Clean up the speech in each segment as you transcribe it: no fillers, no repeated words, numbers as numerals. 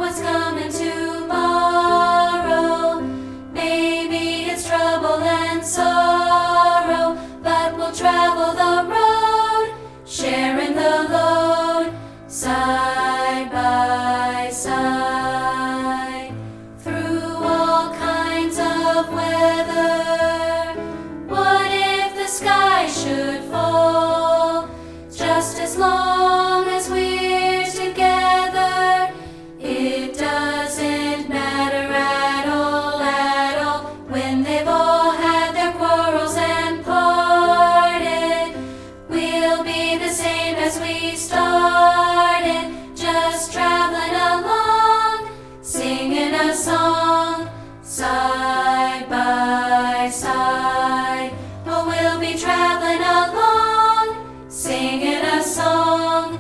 what's coming tomorrow. Maybe it's trouble and sorrow, but we'll travel the road, sharing the load, side by side, through all kinds of weather. What if the sky should fall? Just as long as we're together, it doesn't matter at all, when they've all had their quarrels and parted. We'll be the same as we started, just traveling along, singing a song, side by side. Oh, we'll be traveling along, singing a song,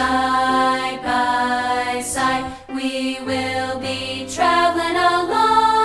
side by side. We will be traveling along.